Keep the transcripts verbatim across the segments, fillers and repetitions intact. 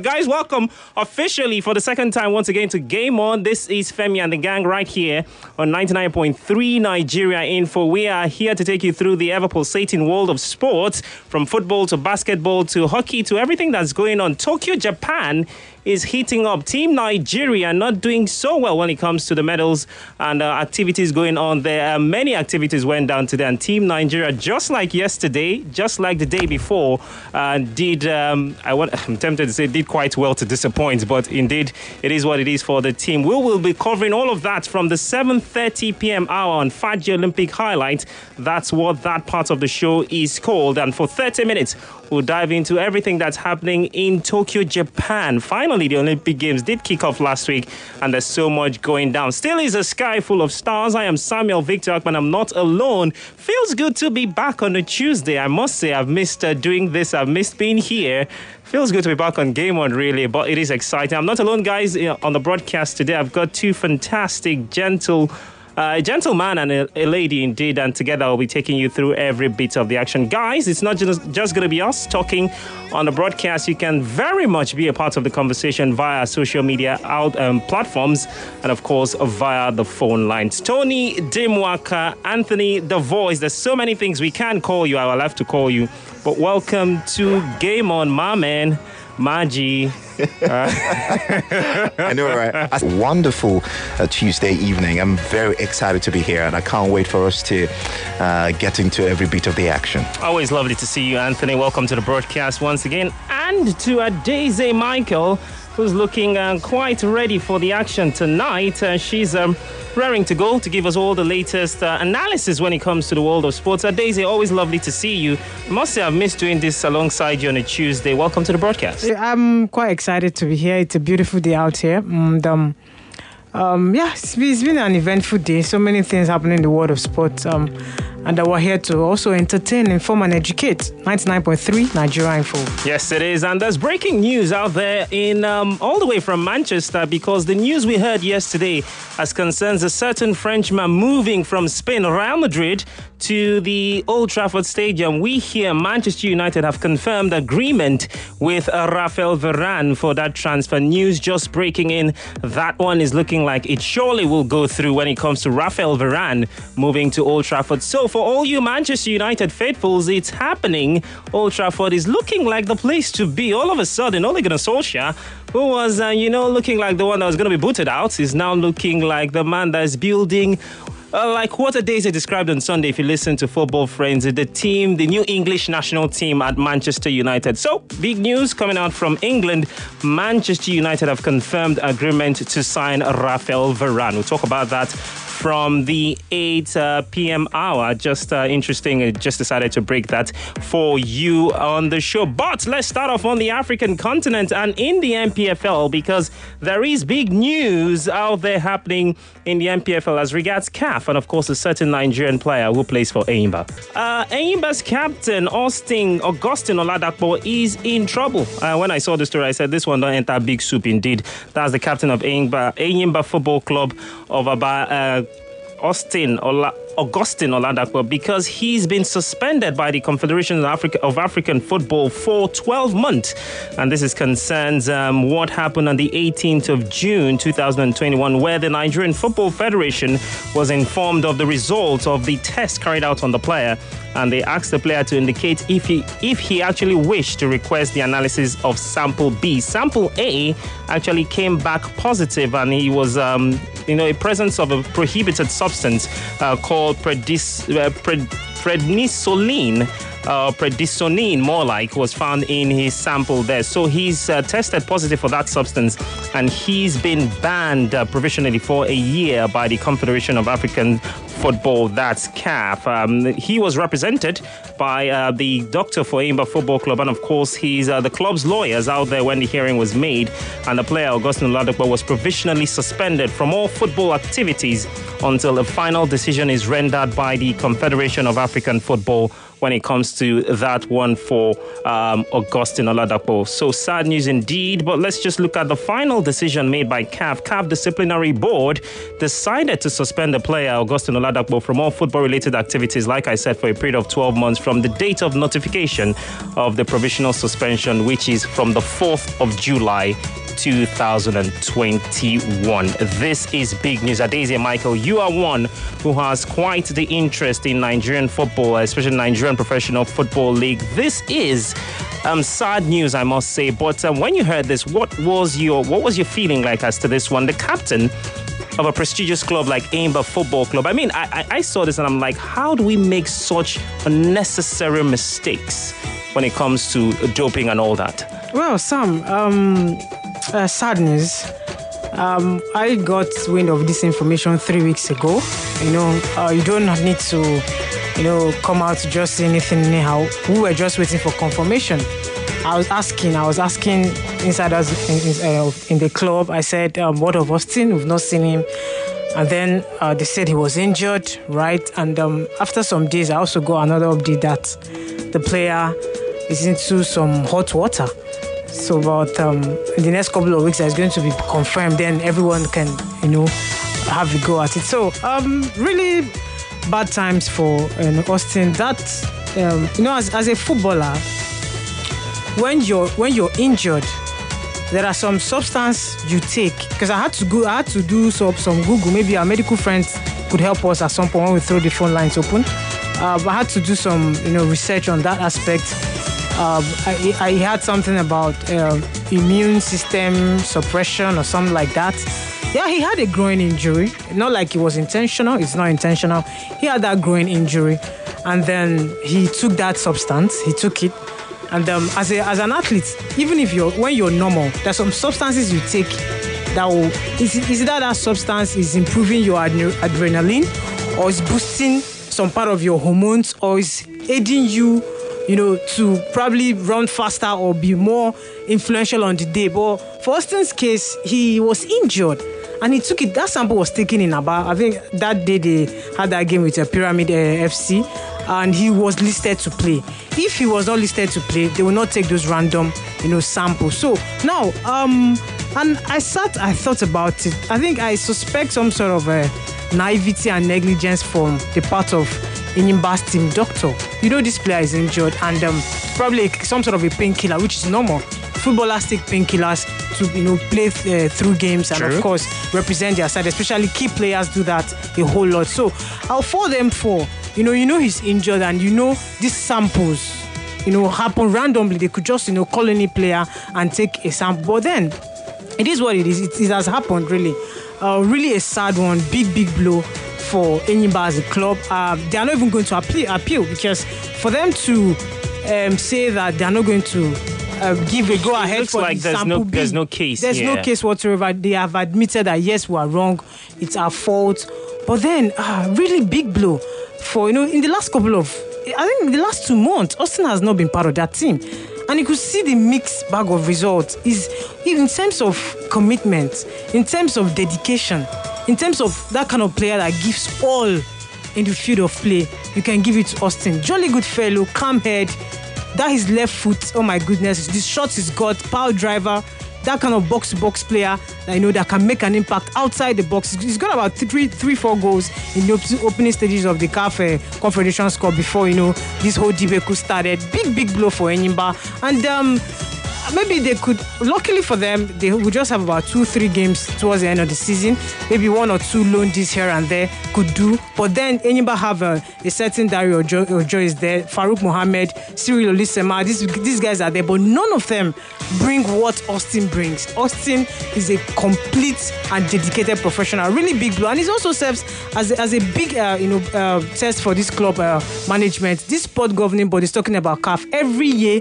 Guys, welcome officially for the second time once again to Game On. This is Femi and the gang right here on ninety-nine point three Nigeria Info. We are here to take you through the ever-pulsating world of sports, from football to basketball to hockey to everything that's going on. Tokyo, Japan is heating up. Team Nigeria not doing so well when it comes to the medals and uh, activities going on there. Uh, many activities went down today, and Team Nigeria, just like yesterday, just like the day before, uh, did, um, I want, I'm tempted to say did quite well to disappoint, but indeed it is what it is for the team. We will be covering all of that from the seven thirty p.m. hour on Fadji Olympic Highlight. That's what that part of the show is called. And for thirty minutes, we'll dive into everything that's happening in Tokyo, Japan. Finally, the Olympic Games did kick off last week, and there's so much going down. Still is a sky full of stars. I am Samuel Victor Akman. I'm not alone. Feels good to be back on a Tuesday. I must say, I've missed uh, doing this. I've missed being here. Feels good to be back on Game On, really, but it is exciting. I'm not alone, guys, on the broadcast today. I've got two fantastic, gentle Uh, a gentleman and a, a lady indeed, and together I'll be taking you through every bit of the action. Guys, it's not just, just going to be us talking on the broadcast. You can very much be a part of the conversation via social media out um, platforms, and of course via the phone lines. Tony Dimwaka, Anthony The Voice. There's so many things we can call you. I will have to call you. But welcome to Game On, my man, Maji. Uh. I know, right? A wonderful uh, Tuesday evening. I'm very excited to be here, and I can't wait for us to uh, get into every bit of the action. Always lovely to see you, Anthony. Welcome to the broadcast once again. And to Adeze Michael, who's looking uh, quite ready for the action tonight. Uh, she's um, raring to go to give us all the latest uh, analysis when it comes to the world of sports. Adeze, always lovely to see you. I must say I've missed doing this alongside you on a Tuesday. Welcome to the broadcast. I'm quite excited to be here. It's a beautiful day out here. And, um, um, yeah, it's been, it's been an eventful day. So many things happening in the world of sports. Um, and uh, we're here to also entertain, inform, and educate. ninety-nine point three Nigeria Info. Yes, it is. And there's breaking news out there in um, all the way from Manchester, because the news we heard yesterday as concerns a certain Frenchman moving from Spain, Real Madrid, to the Old Trafford Stadium. We here, Manchester United, have confirmed agreement with uh, Raphael Varane for that transfer. News just breaking in. That one is looking like it surely will go through when it comes to Raphael Varane moving to Old Trafford. So for all you Manchester United faithfuls, it's happening. Old Trafford is looking like the place to be. All of a sudden, Ole Gunnar Solskjaer, who was, uh, you know, looking like the one that was going to be booted out, is now looking like the man that's building Uh, like what Adeze described on Sunday, if you listen to Football Friends, the team, the new English national team at Manchester United. So, big news coming out from England. Manchester United have confirmed agreement to sign Raphael Varane. We'll talk about that from the eight p.m. hour. Just uh, interesting. I just decided to break that for you on the show. But let's start off on the African continent and in the N P F L, because there is big news out there happening in the N P F L as regards C A F and, of course, a certain Nigerian player who plays for Enyimba. Uh, Enyimba's captain, Austin Augustine Oladapo, is in trouble. Uh, when I saw the story, I said, this one don't enter big soup indeed. That's the captain of Enyimba, Enyimba Football Club of about uh, Austin Ola. Augustine Oladapo, because he's been suspended by the Confederation of, Africa, of African Football for twelve months. And this is concerns um, what happened on the eighteenth of June twenty twenty-one, where the Nigerian Football Federation was informed of the results of the test carried out on the player, and they asked the player to indicate if he if he actually wished to request the analysis of sample B. Sample A actually came back positive, and he was um, you know, a presence of a prohibited substance uh, called predis, uh, pred, prednisolene. Uh, prednisone, more like, was found in his sample there. So he's uh, tested positive for that substance, and he's been banned uh, provisionally for a year by the Confederation of African Football, that's C A F. Um, he was represented by uh, the doctor for Enyimba Football Club, and of course he's uh, the club's lawyers out there when the hearing was made, and the player Augustine Oladapo was provisionally suspended from all football activities until a final decision is rendered by the Confederation of African Football when it comes to that one for um, Augustine Oladapo. So sad news indeed, but let's just look at the final decision made by C A F. C A F Disciplinary Board decided to suspend the player Augustine Oladapo from all football-related activities, like I said, for a period of twelve months from the date of notification of the provisional suspension, which is from the fourth of July two thousand twenty-one. This is big news. Adesia Michael, you are one who has quite the interest in Nigerian football, especially Nigerian Professional Football League. This is um, sad news, I must say. But um, when you heard this, what was your what was your feeling like as to this one? The captain of a prestigious club like Enyimba Football Club. I mean, I, I, I saw this and I'm like, how do we make such unnecessary mistakes when it comes to doping and all that? Well, Sam, um, uh, sadness. Um, I got wind of this information three weeks ago. You know, uh, you don't need to, you know, come out to just say anything anyhow. We were just waiting for confirmation. I was asking, I was asking insiders in, in, uh, in the club. I said, um, what of Austin? We've not seen him. And then uh, they said he was injured, right? And um, after some days, I also got another update that the player is into some hot water. So about um, in the next couple of weeks, it's going to be confirmed. Then everyone can, you know, have a go at it. So um, really bad times for uh, Austin. That um, you know, as, as a footballer, when you're when you're injured, there are some substance you take. Because I had to go, I had to do some some Google. Maybe our medical friends could help us at some point when we throw the phone lines open. Uh, but I had to do some, you know, research on that aspect. Um, I, I had something about uh, immune system suppression or something like that. Yeah, he had a groin injury. Not like it was intentional. It's not intentional. He had that groin injury, and then he took that substance. He took it, and um, as a as an athlete, even if you're when you're normal, there's some substances you take that will is is that that substance is improving your adre- adrenaline, or is boosting some part of your hormones, or is aiding you, you know, to probably run faster or be more influential on the day. But for Austin's case, he was injured and he took it. That sample was taken in Aba. I think that day they had that game with uh, Pyramid uh, F C, and he was listed to play. If he was not listed to play, they will not take those random, you know, samples. So now, um, and I sat, I thought about it. I think I suspect some sort of uh, naivety and negligence from the part of Enyimba's team doctor. You know, this player is injured and um, probably some sort of a painkiller, which is normal. Footballers take painkillers to, you know, play th- uh, through games and, True. Of course, represent their side. Especially key players do that a whole lot. So I'll for them for, you know, you know he's injured and you know these samples, you know, happen randomly. They could just, you know, call any player and take a sample. But then it is what it is. It, it has happened, really. Uh, really a sad one. Big, big blow for Enyimba as a club. Uh, they are not even going to appeal, appeal because for them to um, say that they are not going to uh, give a go ahead for like the there's sample no, B, there's no case. There's yeah. no case whatsoever. They have admitted that yes, we are wrong. It's our fault. But then, uh, really big blow for, you know, in the last couple of, I think in the last two months, Austin has not been part of that team. And you could see the mixed bag of results is in terms of commitment, in terms of dedication, in terms of that kind of player that gives all in the field of play. You can give it to Austin. Jolly good fellow, calm head. That his left foot, oh my goodness, this shots he's got, power driver, that kind of box-to-box player that, you know, that can make an impact outside the box. He's got about three, three, four goals in the opening stages of the C A F uh, Confederation Cup before, you know, this whole debate started. Big, big blow for Enyimba. And um, maybe they could, luckily for them, they will just have about two, three games towards the end of the season. Maybe one or two loan deals here and there could do. But then Enyimba have a, a certain Dario Ojo, Ojo is there, Farouk Mohammed, Cyril Olisema. These, these guys are there, but none of them bring what Austin brings. Austin is a complete and dedicated professional, really big blow. And it also serves as a, as a big, uh, you know, uh, test for this club uh, management. This sport governing body is talking about C A F. Every year,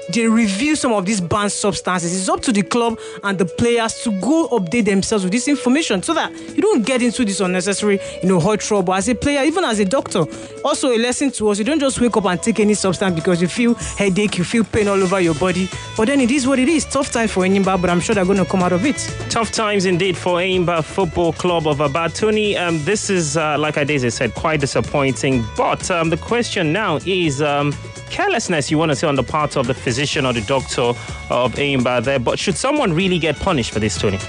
they review some of these banned substances. It's up to the club and the players to go update themselves with this information so that you don't get into this unnecessary, you know, hot trouble. As a player, even as a doctor, also a lesson to us, you don't just wake up and take any substance because you feel headache, you feel pain all over your body. But then it is what it is. Tough time for Enyimba, but I'm sure they're going to come out of it. Tough times indeed for Enyimba Football Club of Aba. Tony, um, this is, uh, like Adeze said, quite disappointing. But um, the question now is um, carelessness, you want to say, on the part of the physician or the doctor of Enyimba there. But should someone really get punished for this, Tony?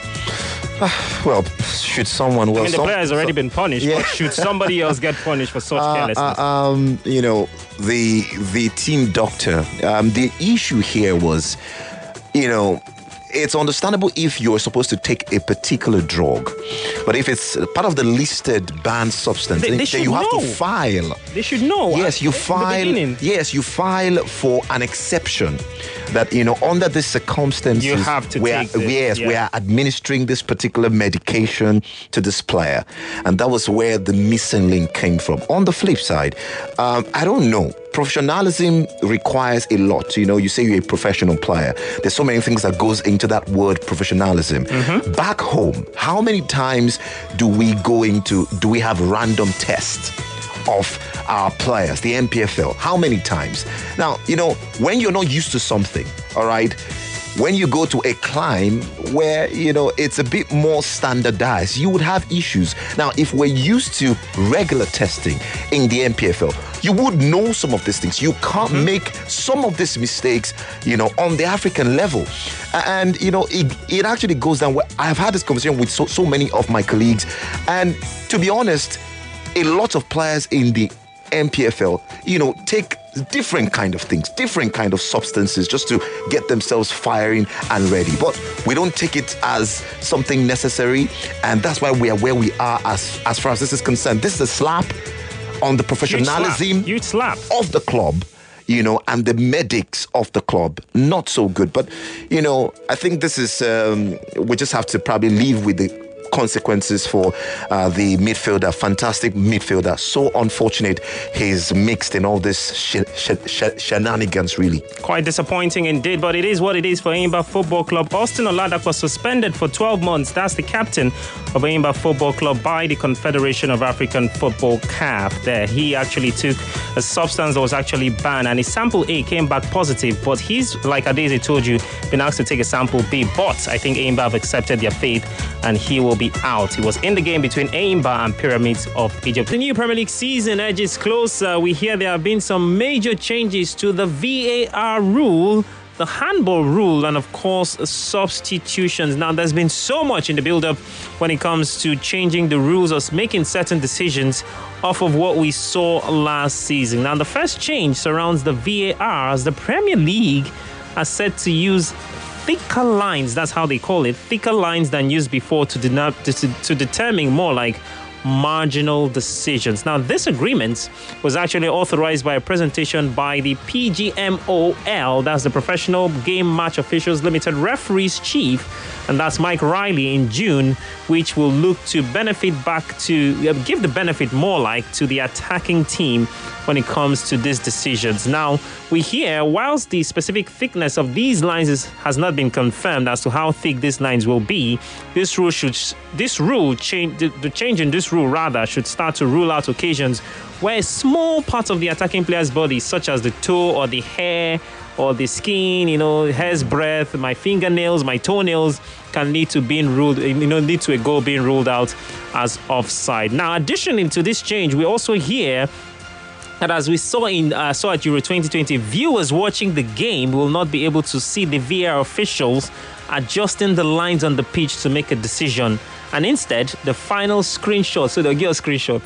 Well, should someone... Well, I mean, the some, player has already some, been punished, yeah. but should somebody else get punished for such uh, carelessness? Uh, um, you know, the the team doctor, um, the issue here was, you know, it's understandable if you're supposed to take a particular drug, but if it's part of the listed banned substance, they, they then you have know. to file. They should know. Yes, you file. Yes, you file for an exception that, you know, under these circumstances, you have to we are, take this, yes, yeah. we are administering this particular medication to this player, and that was where the missing link came from. On the flip side, um, I don't know. Professionalism requires a lot. You know, you say you're a professional player. There's so many things that goes into that word professionalism. Mm-hmm. Back home, how many times do we go into, do we have random tests of our players, the M P F L? How many times? Now, you know, when you're not used to something, all right, when you go to a climb where, you know, it's a bit more standardized, you would have issues. Now, if we're used to regular testing in the M P F L, you would know some of these things. You can't mm-hmm. make some of these mistakes, you know, on the African level. And, you know, it, it actually goes down. I've had this conversation with so, so many of my colleagues. And to be honest, a lot of players in the M P F L, you know, take different kind of things, different kind of substances just to get themselves firing and ready. But we don't take it as something necessary, and that's why we are where we are as, as far as this is concerned. This is a slap on the professionalism You'd slap. You'd slap. of the club, you know, and the medics of the club. Not so good. But, you know, I think this is, um, we just have to probably live with the consequences for uh, the midfielder, fantastic midfielder. So unfortunate he's mixed in all this sh- sh- sh- shenanigans, really. Quite disappointing indeed, but it is what it is for Enyimba Football Club. Austin Oladak was suspended for twelve months. That's the captain of Enyimba Football Club by the Confederation of African Football, C A F. There, he actually took a substance that was actually banned, and his sample A came back positive, but he's, like Adeze told you, been asked to take a sample B, but I think Enyimba have accepted their fate, and he will be out. He was in the game between Enyimba and Pyramids of Egypt. The new Premier League season edges closer. We hear there have been some major changes to the V A R rule, the handball rule, and of course substitutions. Now, there's been so much in the build-up when it comes to changing the rules or making certain decisions off of what we saw last season. Now, the first change surrounds the V A R, as the Premier League are set to use thicker lines, that's how they call it, thicker lines than used before to, de- to, to determine more like marginal decisions. Now, this agreement was actually authorized by a presentation by the P G M O L, that's the Professional Game Match Officials Limited Referees Chief, and that's Mike Riley, in June, which will look to benefit back to, uh, give the benefit more like to the attacking team when it comes to these decisions. Now, we hear, whilst the specific thickness of these lines is, has not been confirmed as to how thick these lines will be, this rule should, this rule change, the, the change in this rule rather should start to rule out occasions where a small part of the attacking player's body, such as the toe or the hair or the skin, you know, hair's breadth, my fingernails, my toenails, can lead to being ruled, you know, lead to a goal being ruled out as offside. Now, additionally to this change, we also hear that, as we saw in uh, saw at Euro twenty twenty, viewers watching the game will not be able to see the V A R officials adjusting the lines on the pitch to make a decision, and instead the final screenshot, so they'll get a screenshot,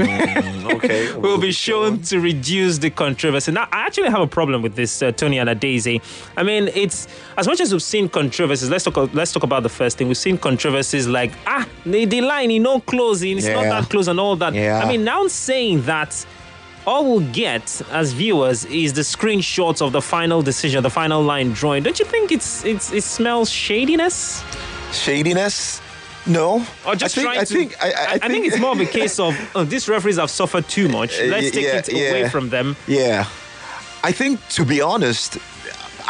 mm, okay, will be shown to reduce the controversy. Now, I actually have a problem with this, uh, Tony and Adeze. I mean, it's, as much as we've seen controversies, let's talk let's talk about the first thing. We've seen controversies like, ah, the, the line, you know, closing, it's yeah. not that close and all that. Yeah. I mean, now saying that all we'll get as viewers is the screenshots of the final decision, the final line drawing. Don't you think it's it's it smells shadiness? Shadiness? No. Or just I think, trying I to, think, I, I, I, I think it's more of a case of, oh, these referees have suffered too much. Let's take yeah, it yeah. away from them. Yeah. I think, to be honest,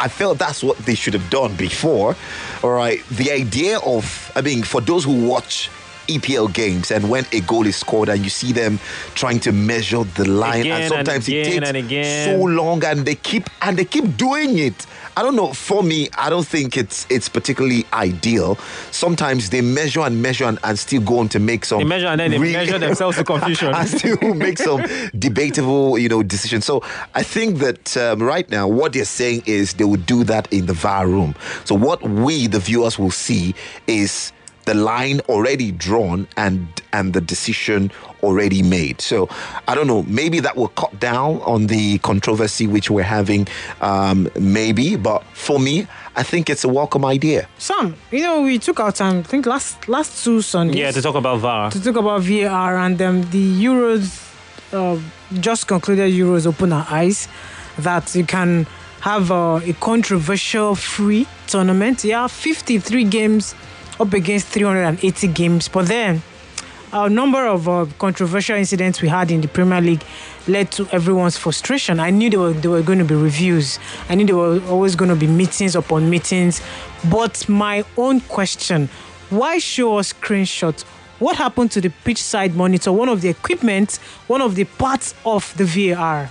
I felt that's what they should have done before. All right. The idea of, I mean, for those who watch E P L games and when a goal is scored and you see them trying to measure the line Again and sometimes and it again takes and again. so long and they keep and they keep doing it. I don't know. For me, I don't think it's it's particularly ideal. Sometimes they measure and measure and, and still go on to make some. They measure and then they re- measure themselves to confusion. and still make some debatable, you know, decisions. So I think that um, right now what they're saying is they will do that in the V A R room. So what we, the viewers, will see is the line already drawn and and the decision already made. So I don't know, maybe that will cut down on the controversy which we're having, um, maybe, but for me, I think it's a welcome idea. Sam, you know, we took our time, I think last last two Sundays. Yeah, to talk about V A R. To talk about V A R, and um, the Euros, uh, just concluded Euros open our eyes that you can have uh, a controversial free tournament. Yeah, fifty-three games up against three hundred eighty games, but then a number of uh, controversial incidents we had in the Premier League led to everyone's frustration. I knew there were, there were going to be reviews. I knew there were always going to be meetings upon meetings. But my own question, why show us screenshots? What happened to the pitch side monitor, one of the equipment, one of the parts of the V A R?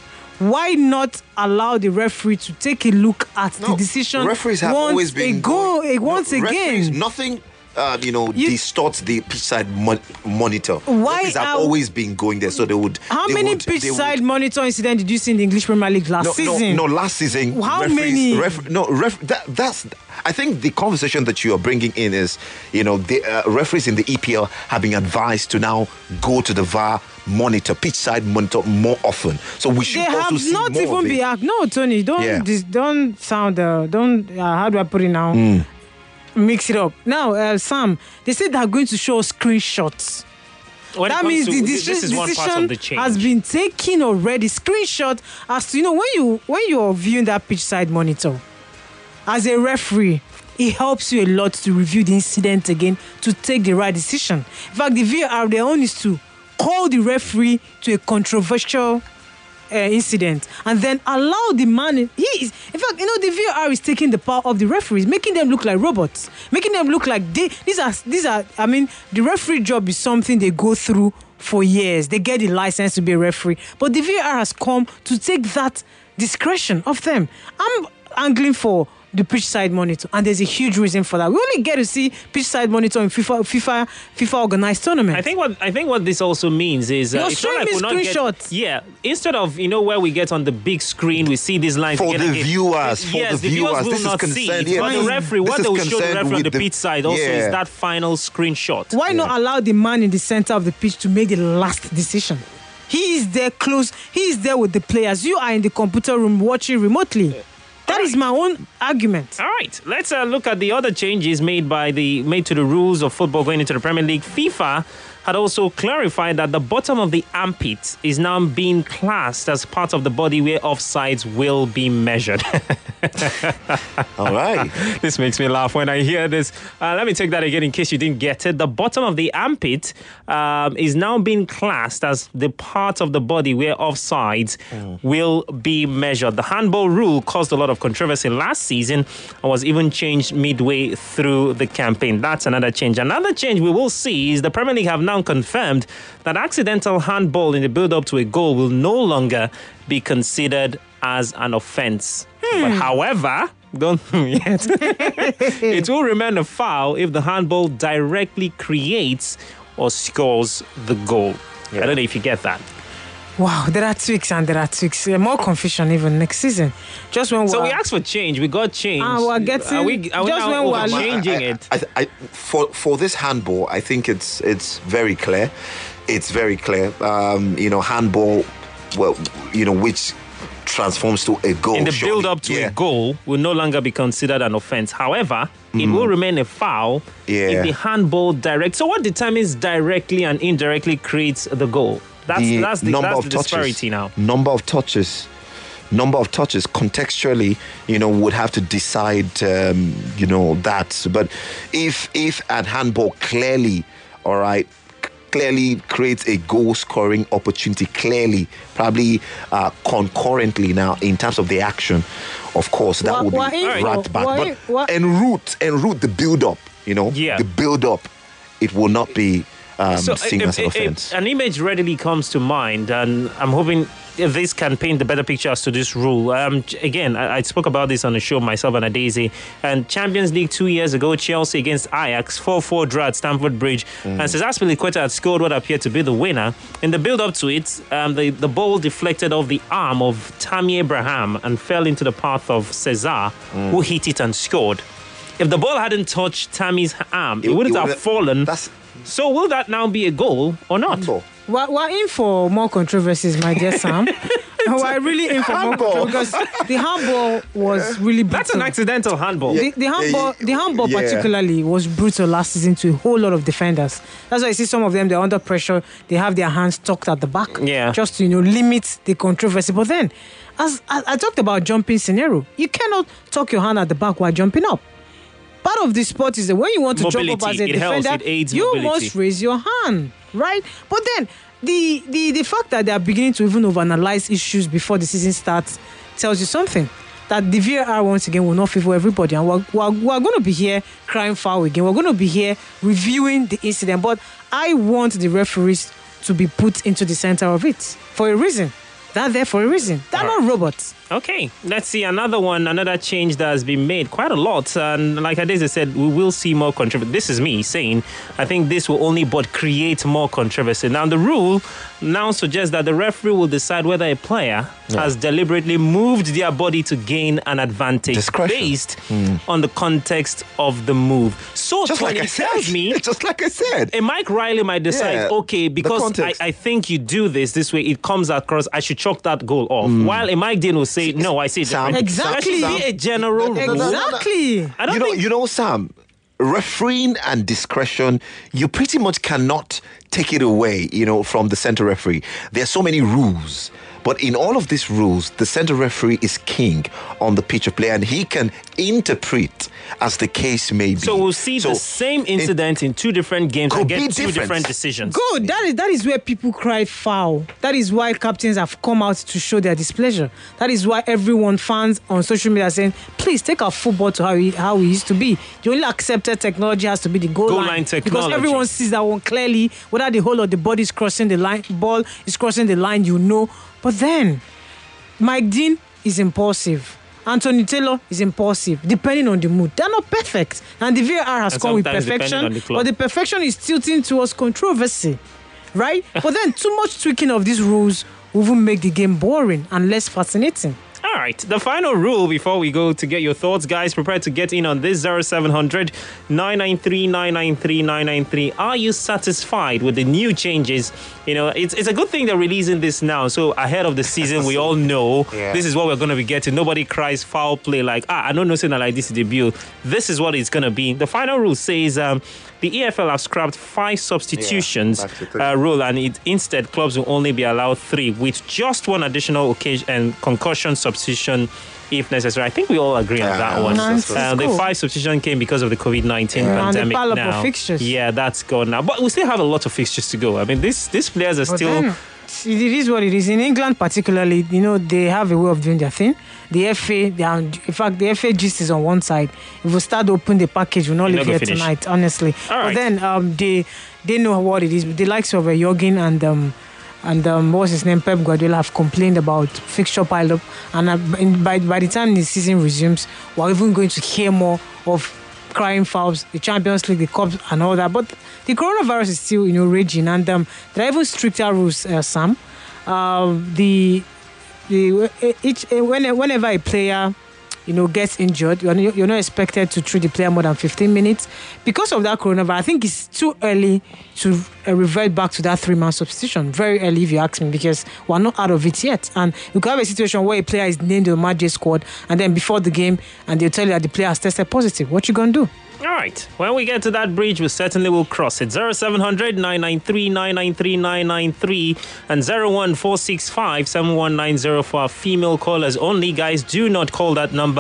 Why not allow the referee to take a look at No, the decision referees have once always been ago, going- once no, referees, again? nothing uh, you know, You- distorts the pitch side mon- monitor. Why Referees have are- always been going there, so they would. How they many would- pitch they would- side monitor incident did you see in the English Premier League last no, season? No, no, last season. How referees, many? Ref, no, ref, that, that's. I think the conversation that you are bringing in is, you know, the uh, referees in the E P L have been advised to now go to the V A R monitor, pitch side monitor more often. So we should They also have see not more even of been it. asked. No, Tony, don't Yeah. dis- don't sound uh, don't. Uh, how do I put it now? Mm. Mix it up. Now, uh, Sam, they said they're going to show us screenshots. When it That comes means to- the this decision, is one part of the decision change. has been taken already. Screenshot as to, you know, when you when you're viewing that pitch side monitor, as a referee, it helps you a lot to review the incident again to take the right decision. In fact, the V A R, their own is to call the referee to a controversial uh, incident and then allow the man. He is, in fact, you know, the V A R is taking the power of the referees, making them look like robots, making them look like they. These are these are. I mean, the referee job is something they go through for years. They get the license to be a referee, but the V A R has come to take that discretion of them. I'm angling for the pitch side monitor, and there's a huge reason for that. We only get to see pitch side monitor in FIFA, FIFA, FIFA organized tournaments. I think what I think what this also means is uh, You're it's not showing like me we'll not screenshots. get, yeah. Instead of, you know, where we get on the big screen, we see these lines For again the and again. viewers, for yes, the viewers viewers, will this is not see concerned- it. yeah, But this the is- referee, this what is they will show the concerned referee on with the the- pitch side also yeah. is that final screenshot. Why not allow the man in the center of the pitch to make the last decision? He is there close. He is there with the players. You are in the computer room watching remotely. That is my own argument. All right, let's uh, look at the other changes made by the made to the rules of football going into the Premier League. FIFA had also clarified that the bottom of the armpit is now being classed as part of the body where offsides will be measured. All right. This makes me laugh when I hear this. Uh, let me take that again in case you didn't get it. The bottom of the armpit um, is now being classed as the part of the body where offsides mm. will be measured. The handball rule caused a lot of controversy last season and was even changed midway through the campaign. That's another change. Another change we will see is the Premier League have now confirmed that accidental handball in the build-up to a goal will no longer be considered as an offence. Hmm. But however, don't yet. It will remain a foul if the handball directly creates or scores the goal. Yeah. I don't know if you get that. Wow, there are tweaks and there are tweaks. Uh, more confusion even next season. Just when so we we asked for change, we got change. Ah, we're getting. Are we, are we just now when we are changing I, it? I, I, I, for for this handball, I think it's it's very clear. It's very clear. Um, you know, handball, well, you know, which transforms to a goal. In the surely. build-up to yeah. a goal will no longer be considered an offence. However, mm. it will remain a foul yeah. if the handball direct. So what determines directly and indirectly creates the goal? That's the that's the, number that's of the touches, disparity now. Number of touches. Number of touches contextually, you know, would have to decide, um, you know, that. But if if at handball clearly, all right, clearly creates a goal scoring opportunity, clearly, probably uh, concurrently now in terms of the action, of course, that Wa- would be wa- in- right back. wa- But in- wa- en route, en route, the build up, you know, Yeah. the build up, it will not be um, So seen a- as an a- a- offense. an image readily comes to mind, and I'm hoping this can paint the better picture as to this rule. Um, again, I, I spoke about this on the show myself and Adeze. And Champions League two years ago, Chelsea against Ajax, four four draw at Stamford Bridge. Mm. And Cesar Azpilicueta had scored what appeared to be the winner. In the build-up to it, um, the, the ball deflected off the arm of Tammy Abraham and fell into the path of Cesar, Mm. who hit it and scored. If the ball hadn't touched Tammy's arm, it, It- wouldn't it have would've- fallen. that's- So will that now be a goal or not? Handball. We're, we're in for more controversies, my dear Sam. We're really in for more Handball. controversies because the handball was really brutal. That's an accidental handball. The, the handball, the handball Yeah. particularly was brutal last season to a whole lot of defenders. That's why you see some of them, they're under pressure. They have their hands tucked at the back, Yeah. just to, you know, limit the controversy. But then, as I, I talked about jumping scenario, you cannot tuck your hand at the back while jumping up. Part of the sport is that when you want to jump up Mobility. as a It helps. defender, It aids you mobility. must raise your hand, right? But then the, the the fact that they are beginning to even overanalyze issues before the season starts tells you something. That the V A R once again will not favor everybody, and we're, we're, we're going to be here crying foul again. We're going to be here reviewing the incident, but I want the referees to be put into the center of it for a reason. They're there for a reason. They're not robots. Okay, let's see another one, another change that has been made quite a lot. And like Adeze said, we will see more controversy. This is me saying, I think this will only but create more controversy. Now, the rule now suggests that the referee will decide whether a player has deliberately moved their body to gain an advantage Discretion. based on the context of the move. So, Just like Tony, I it said. tells me Just like I said. a Mike Riley might decide, Yeah, okay, the because I, context. I think you do this this way, it comes across, I should chalk that goal off. While a Mike Dean will say, no, I see it Sam, differently. Exactly. There should be a general No, no, rule. no, no, no. Exactly. I don't you know, think you know, Sam, refereeing and discretion, you pretty much cannot take it away, you know, from the center referee. There are so many rules. But in all of these rules, the center referee is king on the pitch of play, and he can interpret as the case may be. so. We'll see So the same incident in two different games and could get be two different. different decisions. Good. That is that is where people cry foul. That is why captains have come out to show their displeasure. That is why everyone, fans on social media, are saying, please take our football to how it, how it used to be. The only accepted technology has to be the goal, Goal line, line because technology. everyone sees that one clearly. Whether the whole of the body is crossing the line, ball is crossing the line, you know. But then, Mike Dean is impulsive. Anthony Taylor is impulsive, depending on the mood. They're not perfect. And the V A R has And come with sometimes depending perfection, on the club. but the perfection is tilting towards controversy, right? But then too much tweaking of these rules will even make the game boring and less fascinating. All right, the final rule before we go to get your thoughts, guys, prepare to get in on this zero seven hundred nine nine three nine nine three nine nine three. Are you satisfied with the new changes? You know, it's it's a good thing they're releasing this now. So ahead of the season, we all know Yeah. this is what we're going to be getting. Nobody cries foul play like, ah, I don't know, saying like this is debut. This is what it's going to be. The final rule says um, the E F L have scrapped five substitutions Yeah, back to three. uh, rule, and it, instead clubs will only be allowed three with just one additional occasion and concussion substitution if necessary. I think we all agree on Yeah, that one. Nice. Uh, the Cool. five substitution came because of the COVID nineteen Yeah. And the pandemic pile up now. of fixtures. Yeah, that's gone now. But we still have a lot of fixtures to go. I mean, these these players are But still... then, see, it is what it is. In England, particularly, you know, they have a way of doing their thing. The F A, they are, in fact, the F A gist is on one side. If we start to open the package, we'll not You're live not here gonna finish. tonight, honestly. All but right. then um, they they know what it is. The likes of uh, Jurgen and um, and um, what's his name, Pep Guardiola, have complained about fixture pileup. And uh, in, by by the time the season resumes, we're even going to hear more of crying fouls, the Champions League, the Cups, and all that. But the coronavirus is still, you know, raging, and um, there are even stricter rules, uh, Sam. Uh, the the each when, whenever a player, you know, gets injured, you're not, you're not expected to treat the player more than fifteen minutes. Because of that coronavirus, I think it's too early to uh, revert back to that three-man substitution. Very early, if you ask me, because we're not out of it yet. And you could have a situation where a player is named to the match day squad, and then before the game, and they'll tell you that the player has tested positive. What you gonna do? All right. When we get to that bridge, we certainly will cross it. zero seven hundred nine nine three nine nine three nine nine three and zero one four six five seven one nine zero for our female callers only. Guys, do not call that number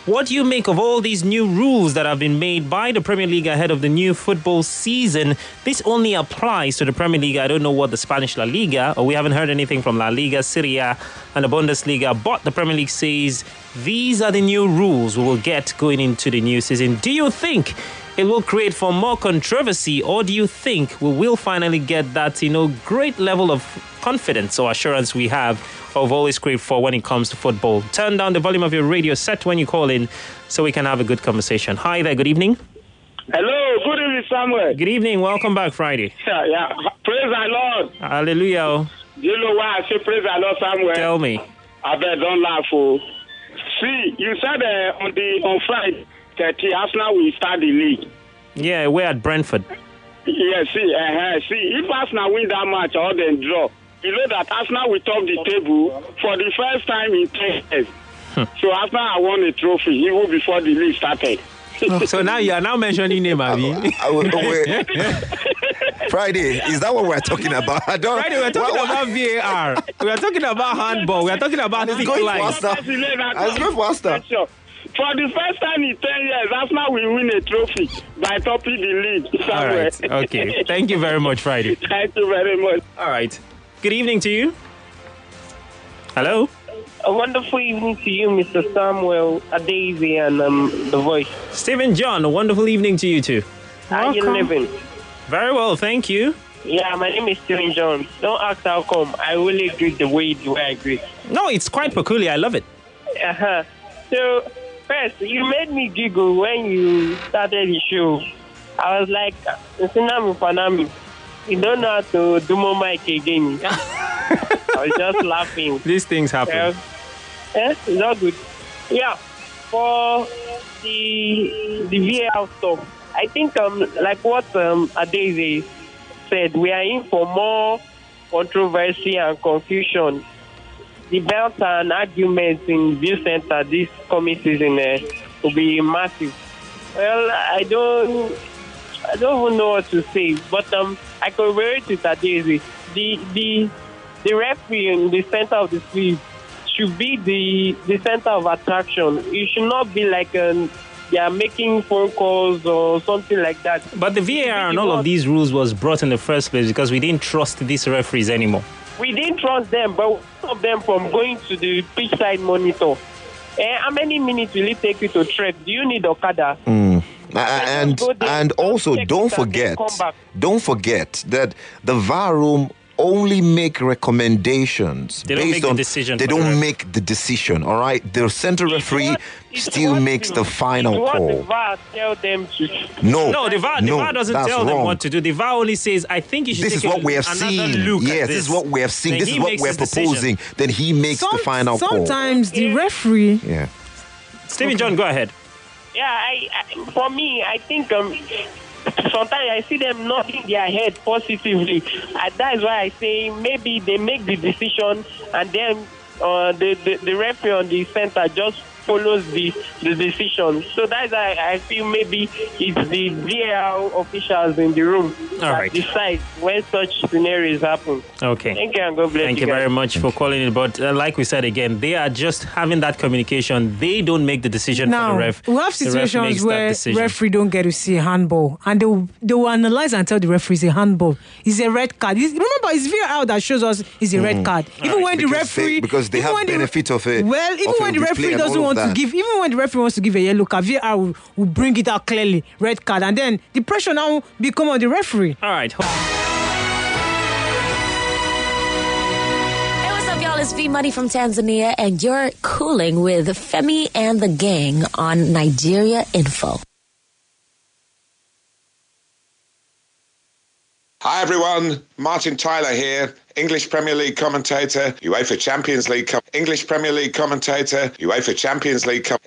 What do you make of all these new rules that have been made by the Premier League ahead of the new football season? This only applies to the Premier League. I don't know what the Spanish La Liga, or we haven't heard anything from La Liga, Serie A, and the Bundesliga, but the Premier League says these are the new rules we will get going into the new season. Do you think it will create for more controversy, or do you think we will finally get that, you know, great level of confidence or assurance we have of always craved for when it comes to football? Turn down the volume of your radio set when you call in so we can have a good conversation. Hi there, good evening. Hello, good evening, Samuel. Good evening, welcome back Friday. Yeah, yeah. Praise the Lord. Hallelujah. Do you know why I say praise the Lord, Samuel? Tell me. I bet, don't laugh. Oh. See, you said uh, on the on Friday, thirty, Arsenal will start the league. Yeah, we're at Brentford. Yeah, see, uh, see, if Arsenal win that match or then draw, you know that Arsenal will top the table for the first time in ten years. Hmm. So Arsenal have won a trophy even before the league started. So now you are now mentioning name, Abi. Friday, is that what we're talking about? I don't, Friday, we're talking what, about V A R. We are talking about handball. We are talking about it's going faster. It's going faster. For the first time in ten years, Arsenal will win a trophy by topping the league. All right. Okay. Thank you very much, Friday. Thank you very much. All right. Good evening to you. Hello. A wonderful evening to you, Mister Samuel, Adaisy, and um, The Voice. Stephen John, a wonderful evening to you too. How are you living? Very well, thank you. Yeah, my name is Stephen John. Don't ask how come. I really agree the way the way I agree. No, it's quite peculiar. I love it. Uh-huh. So, first, you made me giggle when you started the show. I was like, Sinami Panami, you don't know how to do more mic again. I was just laughing. These things happen. Uh, yeah, it's all good. Yeah, for the the V A R stuff, I think um like what um Adaisy said, we are in for more controversy and confusion. The debates and arguments in View Center this coming season uh, will be massive. Well, I don't, I don't even know what to say, but um, I corroborate with Adaisy. The the the referee in the center of the field should be the the center of attraction. It should not be like um, they are making phone calls or something like that. But the V A R and all of these rules was brought in the first place because we didn't trust these referees anymore. We didn't trust them, but some of them from going to the pitch side monitor. Eh, how many minutes will it take you to trek? Do you need Okada? Mm. And and also don't forget, don't forget that the V A R room only make recommendations they don't based make the on decision they don't make the decision. All right, the center referee what, still makes the final what call. The V A R tell them to. No, no, the V A R, the no, V A R doesn't tell wrong. them what to do. The V A R only says, "I think you should." This take is what a, we have another seen. Look yes, at this. this is what we have seen. Then this is what we're proposing. Decision. Then he makes Some, the final sometimes call. Sometimes the referee. Yeah. Stephen John, go ahead. Yeah, I, I for me, I think um, sometimes I see them nodding their head positively. And that is why I say maybe they make the decision and then uh, the, the, the referee on the center just follows the, the decision. So that's why I feel maybe it's the V A R officials in the room All that right. decide when such scenarios happen. Okay. Thank you and God bless Thank you you guys. very much for calling in. But uh, like we said again, they are just having that communication. They don't make the decision Now, for the ref. we have The ref situations makes that where decision. referee don't get to see a handball, and they will, they will analyze and tell the referee it's a handball. It's a red card. It's, remember, it's V A R that shows us it's a red card. Even right. when the Because referee, they- because they even have when the- benefit of a- well, even of a when the replay referee and doesn't all of want to that. give, even when the referee wants to give a yellow card, V A R will, will bring it out clearly, red card, and then the pressure now become on the referee. All right. Hey, what's up, y'all? It's V Money from Tanzania, and you're cooling with Femi and the gang on Nigeria Info. Hi everyone, Martin Tyler here, English Premier League commentator, UEFA Champions League com- English Premier League commentator, UEFA Champions League com-